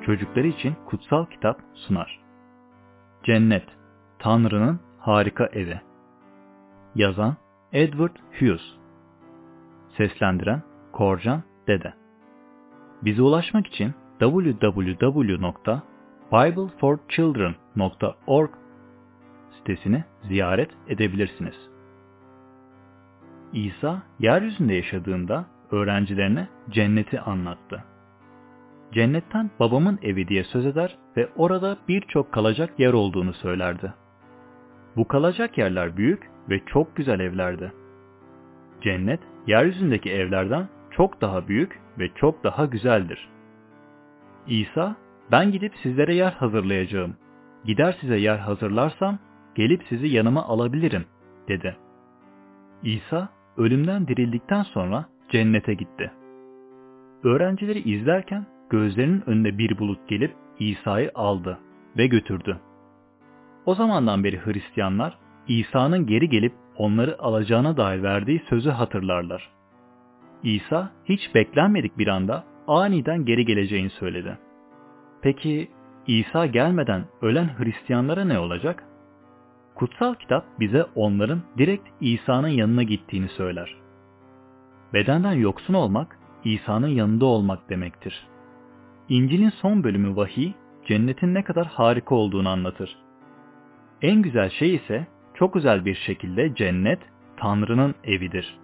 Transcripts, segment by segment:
çocukları için kutsal kitap sunar. Cennet, Tanrı'nın harika evi. Yazan Edward Hughes. Seslendiren Korcan Dede. Bize ulaşmak için www.bibleforchildren.org sitesini ziyaret edebilirsiniz. İsa yeryüzünde yaşadığında öğrencilerine cenneti anlattı. Cennetten babamın evi diye söz eder ve orada birçok kalacak yer olduğunu söylerdi. Bu kalacak yerler büyük ve çok güzel evlerdi. Cennet, yeryüzündeki evlerden çok daha büyük ve çok daha güzeldir. İsa, ben gidip sizlere yer hazırlayacağım. Gider size yer hazırlarsam, gelip sizi yanıma alabilirim, dedi. İsa, ölümden dirildikten sonra cennete gitti. Öğrencileri izlerken gözlerinin önüne bir bulut gelip İsa'yı aldı ve götürdü. O zamandan beri Hristiyanlar İsa'nın geri gelip onları alacağına dair verdiği sözü hatırlarlar. İsa hiç beklenmedik bir anda aniden geri geleceğini söyledi. Peki İsa gelmeden ölen Hristiyanlara ne olacak? Kutsal kitap bize onların direkt İsa'nın yanına gittiğini söyler. Bedenden yoksun olmak, İsa'nın yanında olmak demektir. İncil'in son bölümü vahiy, cennetin ne kadar harika olduğunu anlatır. En güzel şey ise çok özel bir şekilde cennet, Tanrı'nın evidir.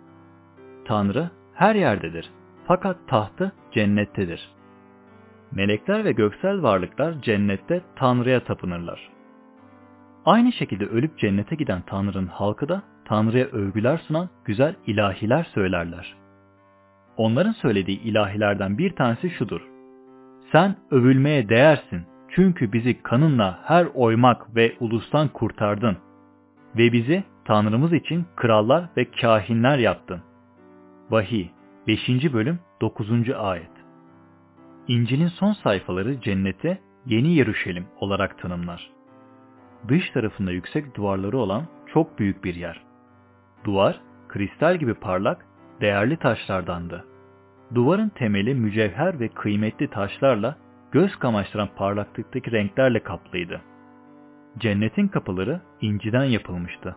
Tanrı her yerdedir, fakat tahtı cennettedir. Melekler ve göksel varlıklar cennette Tanrı'ya tapınırlar. Aynı şekilde ölüp cennete giden Tanrı'nın halkı da Tanrı'ya övgüler sunan güzel ilahiler söylerler. Onların söylediği ilahilerden bir tanesi şudur: sen övülmeye değersin çünkü bizi kanınla her oymak ve ulustan kurtardın ve bizi Tanrımız için krallar ve kâhinler yaptın. Vahiy 5. bölüm 9. ayet. İncil'in son sayfaları cenneti Yeni Yeruşalim olarak tanımlar. Dış tarafında yüksek duvarları olan çok büyük bir yer. Duvar, kristal gibi parlak, değerli taşlardandı. Duvarın temeli mücevher ve kıymetli taşlarla göz kamaştıran parlaklıktaki renklerle kaplıydı. Cennetin kapıları inciden yapılmıştı.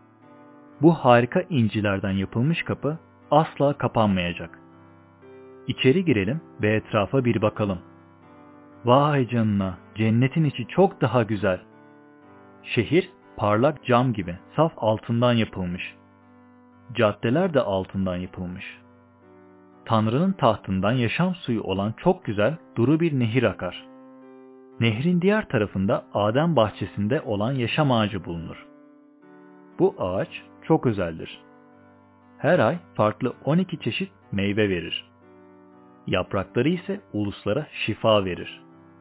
Bu harika incilerden yapılmış kapı asla kapanmayacak. İçeri girelim ve etrafa bir bakalım. Vay canına, cennetin içi çok daha güzel. Şehir parlak cam gibi saf altından yapılmış. Caddeler de altından yapılmış. Tanrı'nın tahtından yaşam suyu olan çok güzel duru bir nehir akar. Nehrin diğer tarafında Adem bahçesinde olan yaşam ağacı bulunur. Bu ağaç çok özeldir. Her ay farklı 12 çeşit meyve verir. Yaprakları ise uluslara şifa verir.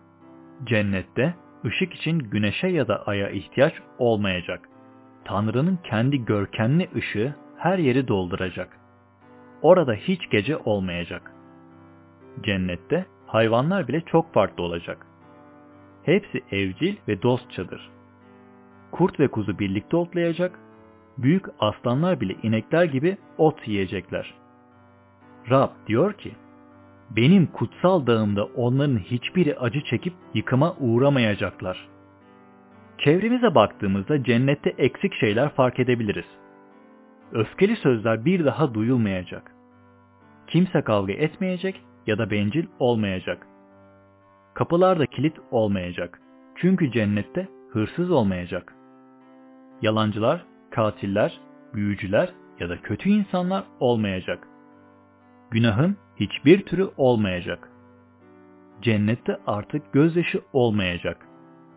Cennette ışık için güneşe ya da aya ihtiyaç olmayacak. Tanrı'nın kendi görkemli ışığı her yeri dolduracak. Orada hiç gece olmayacak. Cennette hayvanlar bile çok farklı olacak. Hepsi evcil ve dostçadır. Kurt ve kuzu birlikte otlayacak, büyük aslanlar bile inekler gibi ot yiyecekler. Rab diyor ki, benim kutsal dağımda onların hiçbiri acı çekip yıkıma uğramayacaklar. Çevremize baktığımızda cennette eksik şeyler fark edebiliriz. Öfkeli sözler bir daha duyulmayacak. Kimse kavga etmeyecek ya da bencil olmayacak. Kapılarda kilit olmayacak. Çünkü cennette hırsız olmayacak. Yalancılar, katiller, büyücüler ya da kötü insanlar olmayacak. Günahın hiçbir türü olmayacak. Cennette artık gözyaşı olmayacak.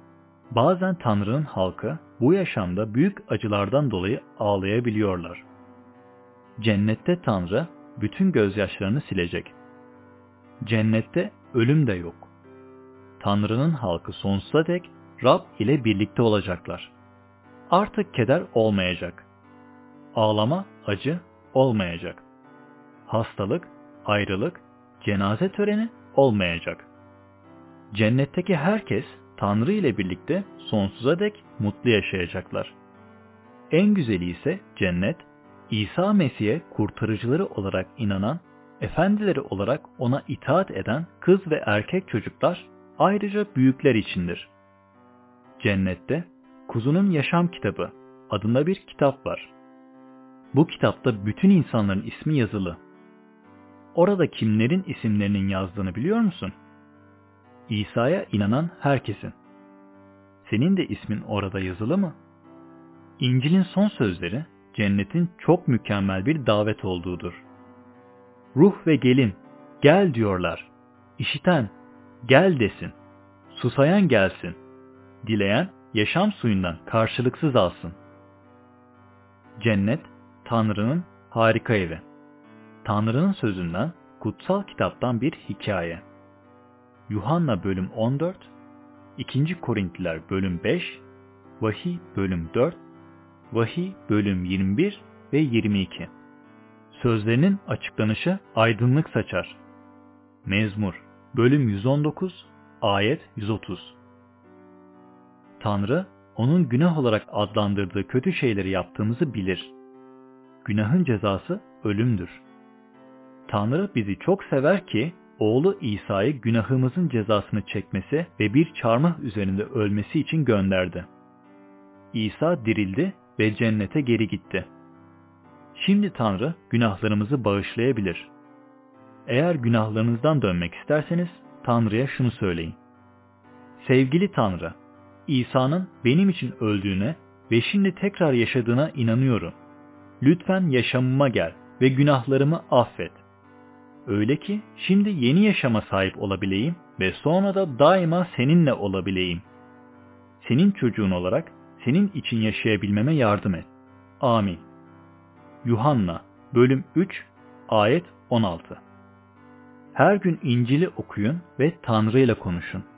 Bazen Tanrı'nın halkı bu yaşamda büyük acılardan dolayı ağlayabiliyorlar. Cennette Tanrı bütün gözyaşlarını silecek. Cennette ölüm de yok. Tanrı'nın halkı sonsuza dek Rab ile birlikte olacaklar. Artık keder olmayacak. Ağlama, acı olmayacak. Hastalık, ayrılık, cenaze töreni olmayacak. Cennetteki herkes Tanrı ile birlikte sonsuza dek mutlu yaşayacaklar. En güzeli ise cennet, İsa Mesih'e kurtarıcıları olarak inanan, efendileri olarak ona itaat eden kız ve erkek çocuklar ayrıca büyükler içindir. Cennette Kuzunun Yaşam Kitabı adında bir kitap var. Bu kitapta bütün insanların ismi yazılı. Orada kimlerin isimlerinin yazdığını biliyor musun? İsa'ya inanan herkesin. Senin de ismin orada yazılı mı? İncil'in son sözleri cennetin çok mükemmel bir davet olduğudur. Ruh ve gelin, gel diyorlar. İşiten, gel desin. Susayan gelsin. Dileyen yaşam suyundan karşılıksız alsın. Cennet, Tanrı'nın harika evi. Tanrı'nın sözünden, kutsal kitaptan bir hikaye. Yuhanna bölüm 14, 2. Korintliler bölüm 5, Vahiy bölüm 4, Vahiy bölüm 21 ve 22. Sözlerinin açıklanışı aydınlık saçar. Mezmur bölüm 119, ayet 130. Tanrı, onun günah olarak adlandırdığı kötü şeyleri yaptığımızı bilir. Günahın cezası ölümdür. Tanrı bizi çok sever ki, oğlu İsa'yı günahımızın cezasını çekmesi ve bir çarmıh üzerinde ölmesi için gönderdi. İsa dirildi ve cennete geri gitti. Şimdi Tanrı günahlarımızı bağışlayabilir. Eğer günahlarınızdan dönmek isterseniz Tanrı'ya şunu söyleyin. Sevgili Tanrı, İsa'nın benim için öldüğüne ve şimdi tekrar yaşadığına inanıyorum. Lütfen yaşamıma gel ve günahlarımı affet. Öyle ki şimdi yeni yaşama sahip olabileyim ve sonra da daima seninle olabileyim. Senin çocuğun olarak senin için yaşayabilmeme yardım et. Amin. Yuhanna bölüm 3 ayet 16. Her gün İncil'i okuyun ve Tanrı ile konuşun.